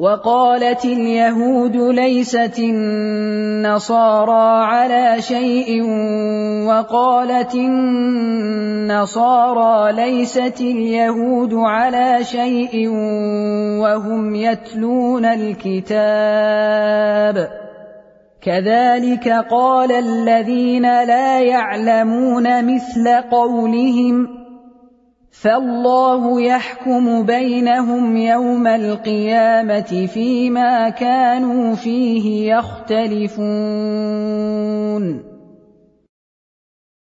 وقالت اليهود ليست النصارى على شيء وقالت النصارى ليست اليهود على شيء وهم يتلون الكتاب كذلك قال الذين لا يعلمون مثل قولهم فالله يحكم بينهم يوم القيامة فيما كانوا فيه يختلفون.